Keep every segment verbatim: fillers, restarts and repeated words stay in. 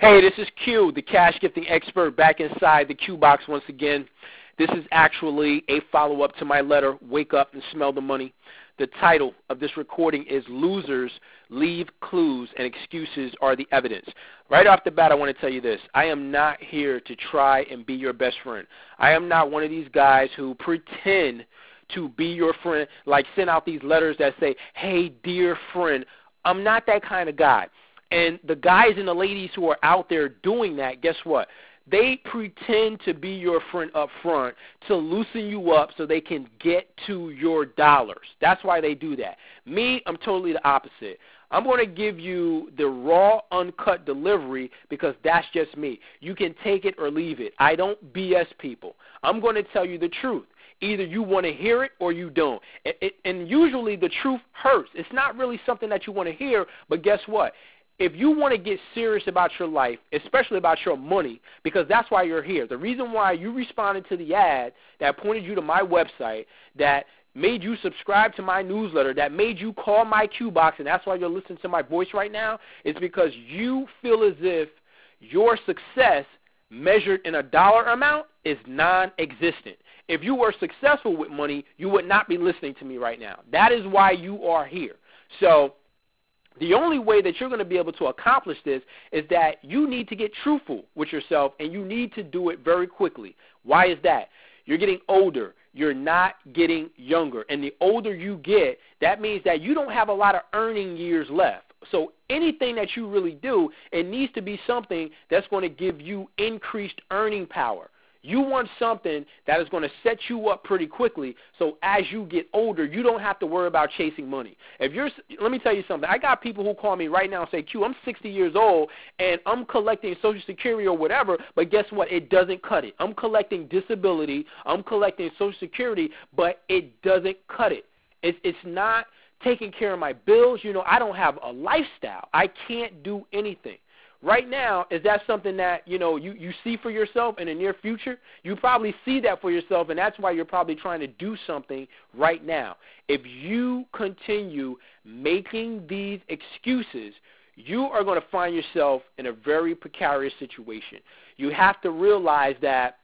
Hey, this is Q, the cash gifting expert, back inside the Q box once again. This is actually a follow-up to my letter, Wake Up and Smell the Money. The title of this recording is Losers Leave Clues and Excuses Are the Evidence. Right off the bat, I want to tell you this. I am not here to try and be your best friend. I am not one of these guys who pretend to be your friend, like send out these letters that say, hey, dear friend. I'm not that kind of guy. And the guys and the ladies who are out there doing that, guess what? They pretend to be your friend up front to loosen you up so they can get to your dollars. That's why they do that. Me, I'm totally the opposite. I'm going to give you the raw, uncut delivery because that's just me. You can take it or leave it. I don't B S people. I'm going to tell you the truth. Either you want to hear it or you don't. It, it, and usually the truth hurts. It's not really something that you want to hear, but guess what? If you want to get serious about your life, especially about your money, because that's why you're here. The reason why you responded to the ad that pointed you to my website, that made you subscribe to my newsletter, that made you call my Q box, and that's why you're listening to my voice right now, is because you feel as if your success measured in a dollar amount is non-existent. If you were successful with money, you would not be listening to me right now. That is why you are here. So the only way that you're going to be able to accomplish this is that you need to get truthful with yourself, and you need to do it very quickly. Why is that? You're getting older. You're not getting younger. And the older you get, that means that you don't have a lot of earning years left. So anything that you really do, it needs to be something that's going to give you increased earning power. You want something that is going to set you up pretty quickly, so as you get older, you don't have to worry about chasing money. If you're, let me tell you something. I got people who call me right now and say, Q, I'm sixty years old, and I'm collecting Social Security or whatever, but guess what? It doesn't cut it. I'm collecting disability. I'm collecting Social Security, but it doesn't cut it. It's, it's not taking care of my bills. You know, I don't have a lifestyle. I can't do anything. Right now, is that something that, you know, you, you see for yourself in the near future? You probably see that for yourself, and that's why you're probably trying to do something right now. If you continue making these excuses, you are going to find yourself in a very precarious situation. You have to realize that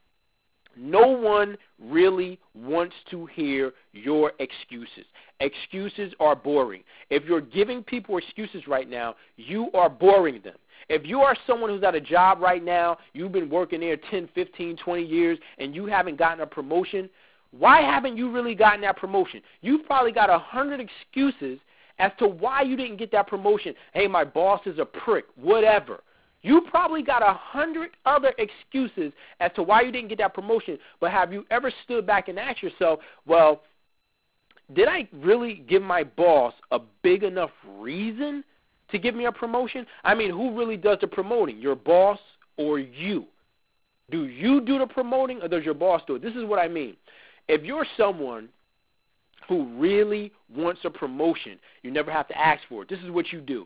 no one really wants to hear your excuses. Excuses are boring. If you're giving people excuses right now, you are boring them. If you are someone who's at a job right now, you've been working there ten, fifteen, twenty years, and you haven't gotten a promotion, why haven't you really gotten that promotion? You've probably got a hundred excuses as to why you didn't get that promotion. Hey, my boss is a prick, whatever. You probably got a hundred other excuses as to why you didn't get that promotion, but have you ever stood back and asked yourself, well, did I really give my boss a big enough reason to give me a promotion? I mean, who really does the promoting, your boss or you? Do you do the promoting or does your boss do it? This is what I mean. If you're someone who really wants a promotion, you never have to ask for it. This is what you do.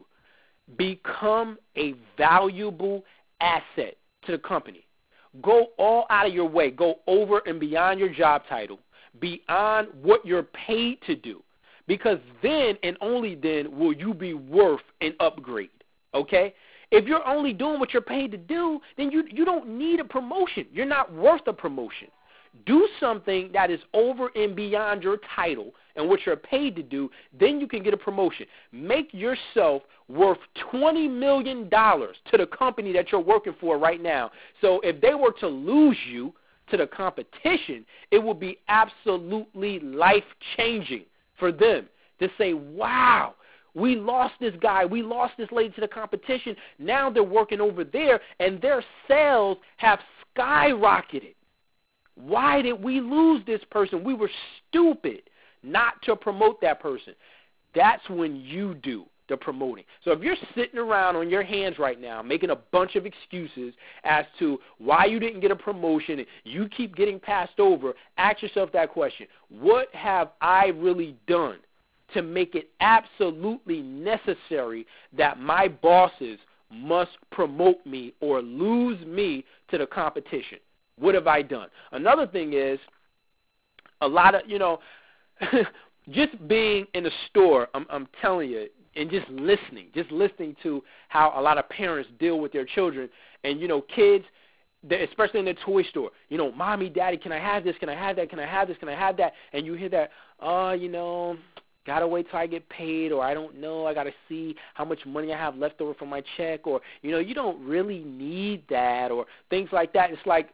Become a valuable asset to the company. Go all out of your way. Go over and beyond your job title, beyond what you're paid to do. Because then and only then will you be worth an upgrade, okay? If you're only doing what you're paid to do, then you, you don't need a promotion. You're not worth a promotion. Do something that is over and beyond your title and what you're paid to do, then you can get a promotion. Make yourself worth twenty million dollars to the company that you're working for right now. So if they were to lose you to the competition, it would be absolutely life-changing for them to say, wow, we lost this guy, we lost this lady to the competition. Now they're working over there, and their sales have skyrocketed. Why did we lose this person? We were stupid not to promote that person. That's when you do the promoting. So if you're sitting around on your hands right now making a bunch of excuses as to why you didn't get a promotion and you keep getting passed over, ask yourself that question. What have I really done to make it absolutely necessary that my bosses must promote me or lose me to the competition? What have I done? Another thing is a lot of, you know, just being in a store, I'm, I'm telling you, and just listening, just listening to how a lot of parents deal with their children. And, you know, kids, especially in the toy store, you know, mommy, daddy, can I have this? Can I have that? Can I have this? Can I have that? And you hear that, oh, you know, got to wait till I get paid, or I don't know, I got to see how much money I have left over from my check, or, you know, you don't really need that, or things like that. It's like,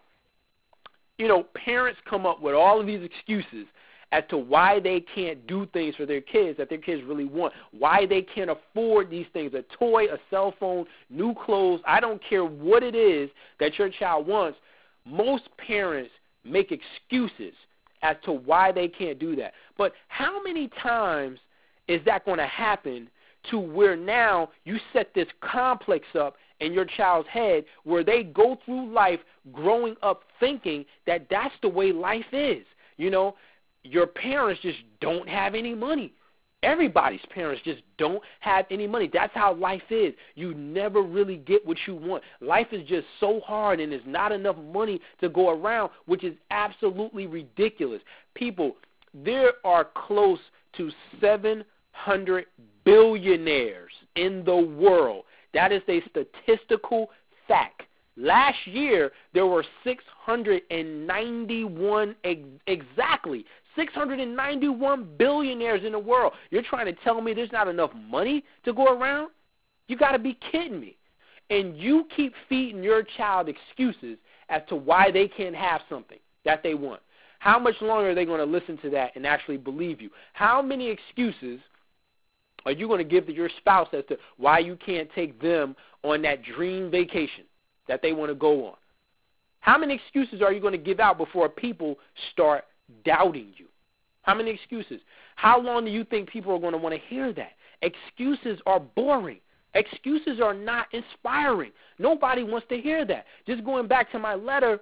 you know, parents come up with all of these excuses as to why they can't do things for their kids that their kids really want, why they can't afford these things, a toy, a cell phone, new clothes. I don't care what it is that your child wants. Most parents make excuses as to why they can't do that. But how many times is that going to happen to where now you set this complex up in your child's head where they go through life growing up thinking that that's the way life is? You know, your parents just don't have any money. Everybody's parents just don't have any money. That's how life is. You never really get what you want. Life is just so hard, and there's not enough money to go around, which is absolutely ridiculous. People, there are close to seven hundred billionaires in the world. That is a statistical fact. Last year, there were six hundred ninety-one, ex- exactly, six hundred ninety-one billionaires in the world. You're trying to tell me there's not enough money to go around? You got to be kidding me. And you keep feeding your child excuses as to why they can't have something that they want. How much longer are they going to listen to that and actually believe you? How many excuses are you going to give to your spouse as to why you can't take them on that dream vacation that they want to go on? How many excuses are you going to give out before people start doubting you? How many excuses? How long do you think people are going to want to hear that? Excuses are boring. Excuses are not inspiring. Nobody wants to hear that. Just going back to my letter,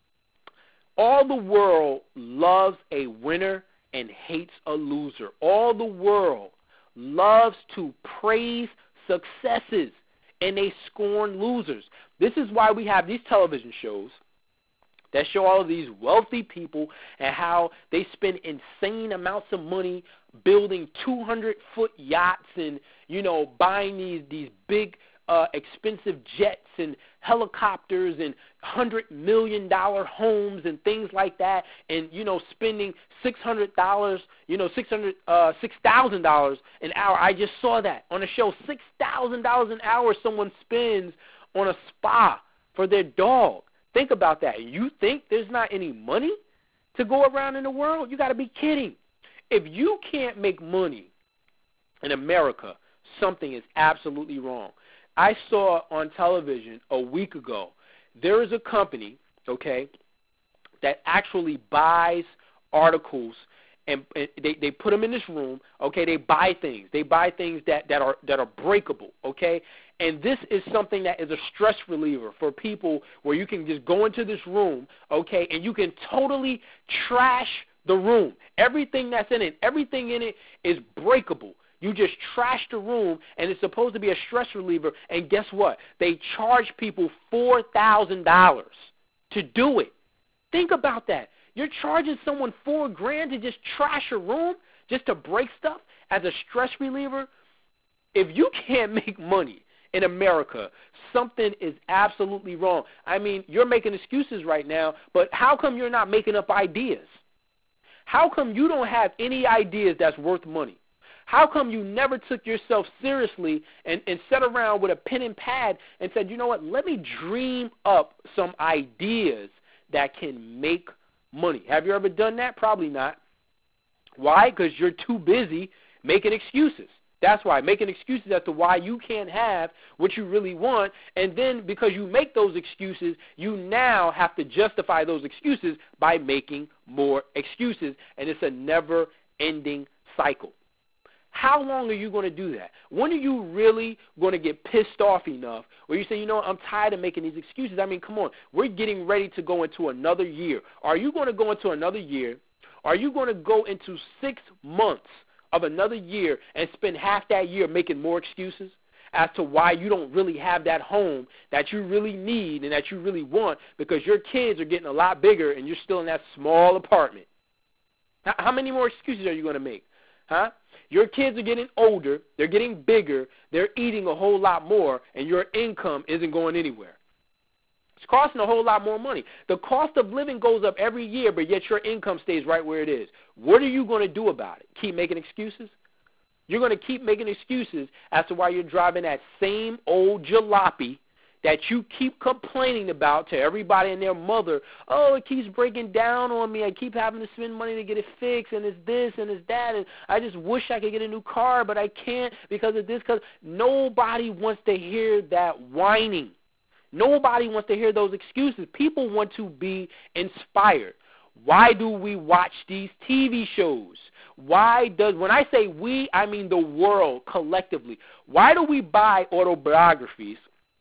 all the world loves a winner and hates a loser. All the world loves to praise successes, and they scorn losers. This is why we have these television shows that show all of these wealthy people and how they spend insane amounts of money building two hundred foot yachts and, you know, buying these, these big uh, expensive jets and helicopters and one hundred million dollars homes and things like that, and, you know, spending six hundred dollars, you know, six hundred uh, six thousand dollars an hour. I just saw that on a show. six thousand dollars an hour someone spends on a spa for their dog. Think about that. You think there's not any money to go around in the world? You got to be kidding. If you can't make money in America, something is absolutely wrong. I saw on television a week ago, there is a company, okay, that actually buys articles and, and they, they put them in this room, okay, they buy things. They buy things that, that are that are breakable, okay? And this is something that is a stress reliever for people where you can just go into this room, okay, and you can totally trash the room. Everything that's in it, everything in it is breakable. You just trash the room, and it's supposed to be a stress reliever, and guess what? They charge people four thousand dollars to do it. Think about that. You're charging someone four grand to just trash a room, just to break stuff as a stress reliever? If you can't make money in America, something is absolutely wrong. I mean, you're making excuses right now, but how come you're not making up ideas? How come you don't have any ideas that's worth money? How come you never took yourself seriously and, and sat around with a pen and pad and said, you know what, let me dream up some ideas that can make money? Have you ever done that? Probably not. Why? Because you're too busy making excuses. That's why, making excuses as to why you can't have what you really want, and then because you make those excuses, you now have to justify those excuses by making more excuses, and it's a never-ending cycle. How long are you going to do that? When are you really going to get pissed off enough where you say, you know what, I'm tired of making these excuses? I mean, come on, we're getting ready to go into another year. Are you going to go into another year? Are you going to go into six months of another year and spend half that year making more excuses as to why you don't really have that home that you really need and that you really want because your kids are getting a lot bigger and you're still in that small apartment? How many more excuses are you going to make? Huh? Your kids are getting older, they're getting bigger, they're eating a whole lot more, and your income isn't going anywhere. It's costing a whole lot more money. The cost of living goes up every year, but yet your income stays right where it is. What are you going to do about it? Keep making excuses? You're going to keep making excuses as to why you're driving that same old jalopy that you keep complaining about to everybody and their mother. Oh, it keeps breaking down on me. I keep having to spend money to get it fixed, and it's this and it's that, and I just wish I could get a new car, but I can't because of this. Because nobody wants to hear that whining. Nobody wants to hear those excuses. People want to be inspired. Why do we watch these T V shows? Why does, when I say we, I mean the world collectively. Why do we buy autobiographies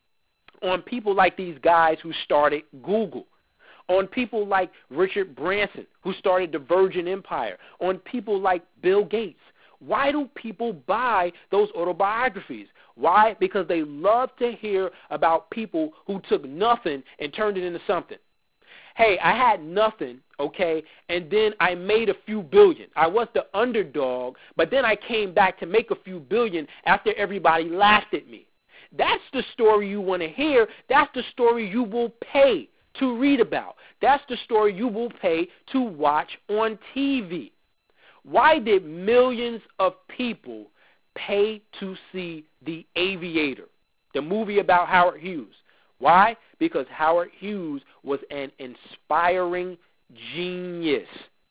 on people like these guys who started Google, on people like Richard Branson, who started the Virgin Empire, on people like Bill Gates? Why do people buy those autobiographies? Why? Because they love to hear about people who took nothing and turned it into something. Hey, I had nothing, okay, and then I made a few billion. I was the underdog, but then I came back to make a few billion after everybody laughed at me. That's the story you want to hear. That's the story you will pay to read about. That's the story you will pay to watch on T V. Why did millions of people pay to see The Aviator, the movie about Howard Hughes? Why? Because Howard Hughes was an inspiring genius,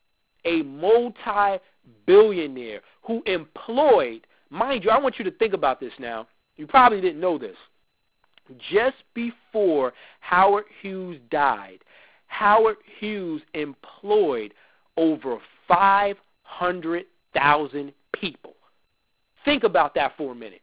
a multi-billionaire who employed, mind you, I want you to think about this now. You probably didn't know this. Just before Howard Hughes died, Howard Hughes employed over five hundred thousand people. Think about that for a minute.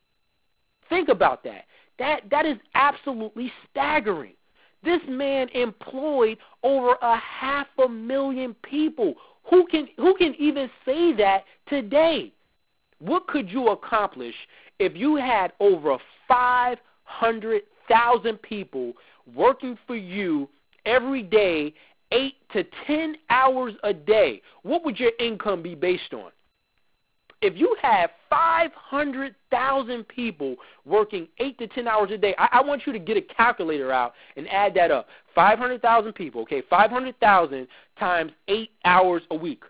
Think about that. That that is absolutely staggering. This man employed over a half a million people. Who can who can even say that today? What could you accomplish if you had over five hundred thousand people working for you every day, eight to ten hours a day? What would your income be based on? If you have five hundred thousand people working eight to ten hours a day, I, I want you to get a calculator out and add that up. five hundred thousand people, okay, five hundred thousand times eight hours a week.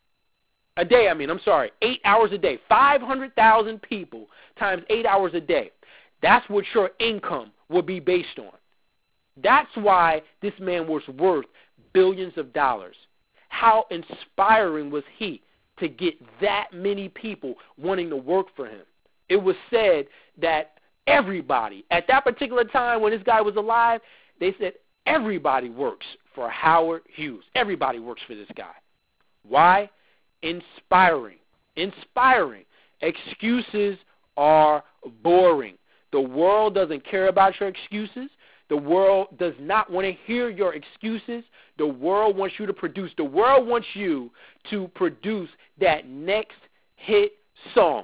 A day, I mean, I'm sorry, eight hours a day. five hundred thousand people times eight hours a day. That's what your income would be based on. That's why this man was worth billions of dollars. How inspiring was he to get that many people wanting to work for him? It was said that everybody, at that particular time when this guy was alive, they said everybody works for Howard Hughes. Everybody works for this guy. Why? Inspiring. Inspiring. Excuses are boring. The world doesn't care about your excuses. The world does not want to hear your excuses. The world wants you to produce. The world wants you to produce that next hit song.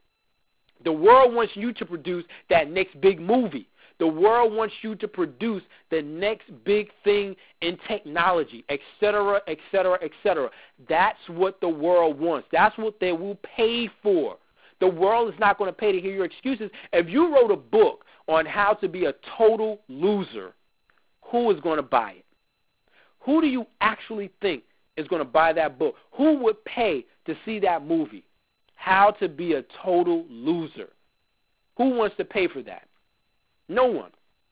The world wants you to produce that next big movie. The world wants you to produce the next big thing in technology, et cetera, et cetera, et cetera. That's what the world wants. That's what they will pay for. The world is not going to pay to hear your excuses. If you wrote a book on how to be a total loser, who is going to buy it? Who do you actually think is going to buy that book? Who would pay to see that movie? How to be a total loser. Who wants to pay for that? No one.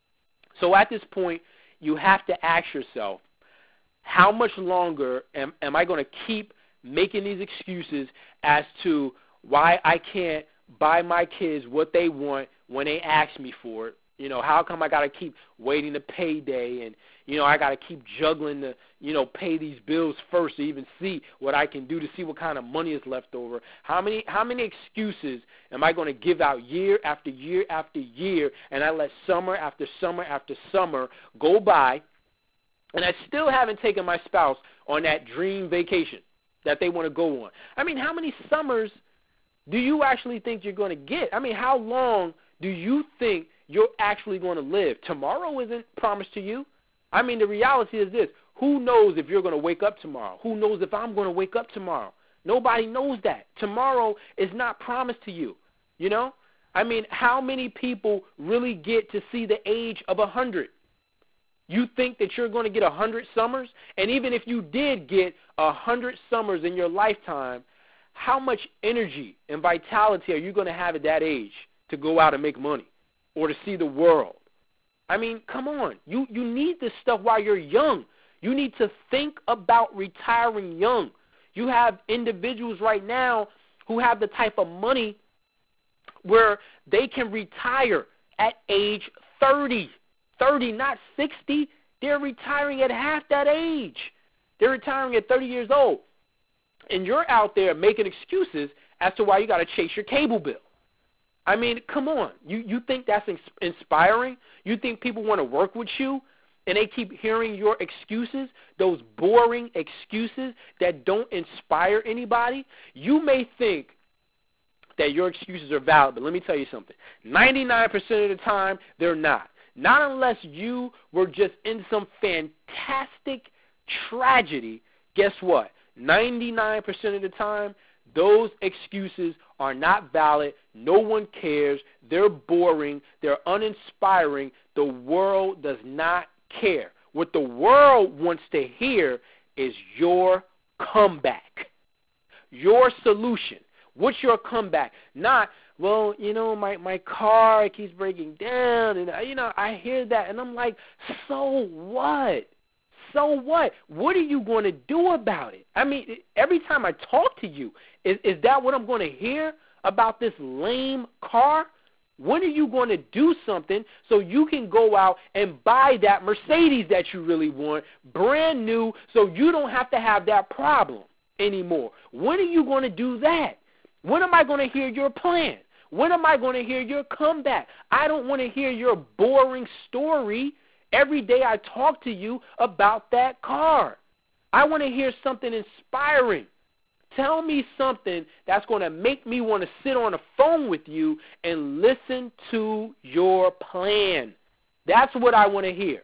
So at this point, you have to ask yourself, how much longer am, am I going to keep making these excuses as to why I can't buy my kids what they want when they ask me for it? You know, how come I got to keep waiting to payday, and, you know, I got to keep juggling to, you know, pay these bills first to even see what I can do to see what kind of money is left over? How many how many excuses am I going to give out year after year after year, and I let summer after summer after summer go by, and I still haven't taken my spouse on that dream vacation that they want to go on? I mean, how many summers do you actually think you're going to get? I mean, how long do you think you're actually going to live? Tomorrow isn't promised to you. I mean, the reality is this. Who knows if you're going to wake up tomorrow? Who knows if I'm going to wake up tomorrow? Nobody knows that. Tomorrow is not promised to you, you know? I mean, how many people really get to see the age of one hundred? You think that you're going to get one hundred summers? And even if you did get one hundred summers in your lifetime, how much energy and vitality are you going to have at that age to go out and make money or to see the world? I mean, come on. You, you need this stuff while you're young. You need to think about retiring young. You have individuals right now who have the type of money where they can retire at age thirty. thirty, not sixty. They're retiring at half that age. They're retiring at thirty years old. And you're out there making excuses as to why you got to chase your cable bill. I mean, come on. You you think that's ins- inspiring? You think people want to work with you and they keep hearing your excuses, those boring excuses that don't inspire anybody? You may think that your excuses are valid, but let me tell you something. ninety-nine percent of the time, they're not. Not unless you were just in some fantastic tragedy. Guess what? ninety-nine percent of the time, those excuses are not valid. No one cares. They're boring. They're uninspiring. The world does not care. What the world wants to hear is your comeback, your solution. What's your comeback? Not, well, you know, my, my car keeps breaking down, and, you know, I hear that, and I'm like, so what? So what? What are you going to do about it? I mean, every time I talk to you, is, is that what I'm going to hear about this lame car? When are you going to do something so you can go out and buy that Mercedes that you really want, brand new, so you don't have to have that problem anymore? When are you going to do that? When am I going to hear your plan? When am I going to hear your comeback? I don't want to hear your boring story every day I talk to you about that car. I want to hear something inspiring. Tell me something that's going to make me want to sit on the phone with you and listen to your plan. That's what I want to hear.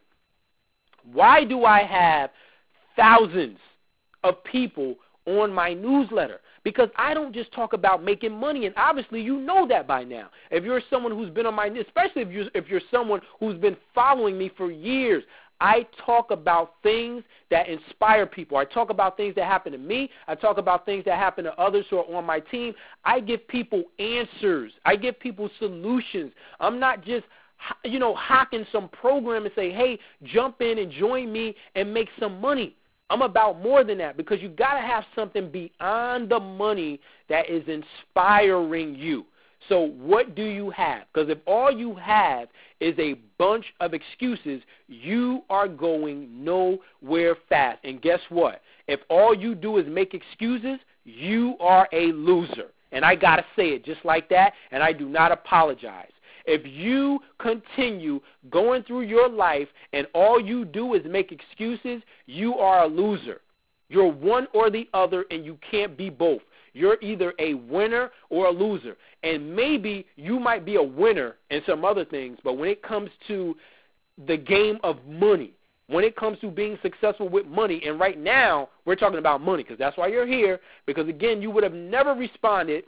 Why do I have thousands of people on my newsletter? Because I don't just talk about making money, and obviously you know that by now. If you're someone who's been on my, especially if you're, if you're someone who's been following me for years, I talk about things that inspire people. I talk about things that happen to me. I talk about things that happen to others who are on my team. I give people answers. I give people solutions. I'm not just, you know, hawking some program and say, hey, jump in and join me and make some money. I'm about more than that, because you got to have something beyond the money that is inspiring you. So what do you have? Because if all you have is a bunch of excuses, you are going nowhere fast. And guess what? If all you do is make excuses, you are a loser. And I got to say it just like that, and I do not apologize. If you continue going through your life and all you do is make excuses, you are a loser. You're one or the other, and you can't be both. You're either a winner or a loser. And maybe you might be a winner in some other things, but when it comes to the game of money, when it comes to being successful with money, and right now we're talking about money because that's why you're here, because, again, you would have never responded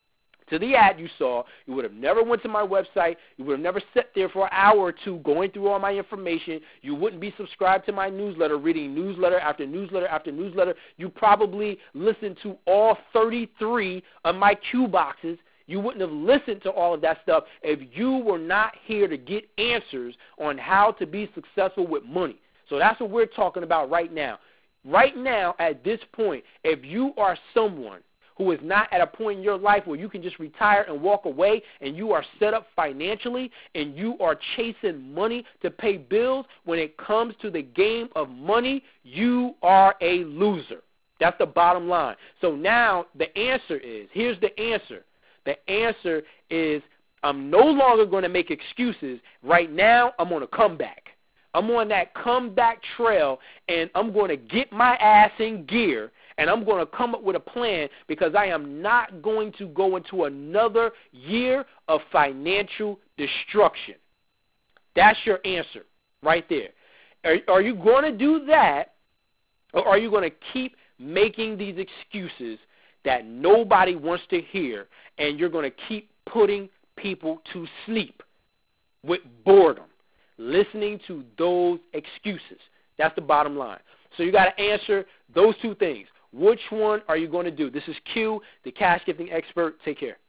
to the ad you saw. You would have never went to my website. You would have never sat there for an hour or two going through all my information. You wouldn't be subscribed to my newsletter, reading newsletter after newsletter after newsletter. You probably listened to all thirty-three of my Q boxes. You wouldn't have listened to all of that stuff if you were not here to get answers on how to be successful with money. So that's what we're talking about right now. Right now, at this point, if you are someone who is not at a point in your life where you can just retire and walk away, and you are set up financially and you are chasing money to pay bills, when it comes to the game of money, you are a loser. That's the bottom line. So now the answer is, here's the answer. The answer is, I'm no longer going to make excuses. Right now, I'm on a comeback. I'm on that comeback trail, and I'm going to get my ass in gear, and I'm going to come up with a plan, because I am not going to go into another year of financial destruction. That's your answer right there. Are, are you going to do that, or are you going to keep making these excuses that nobody wants to hear, and you're going to keep putting people to sleep with boredom, listening to those excuses. That's the bottom line. So you got to answer those two things. Which one are you going to do? This is Q, the cash gifting expert. Take care.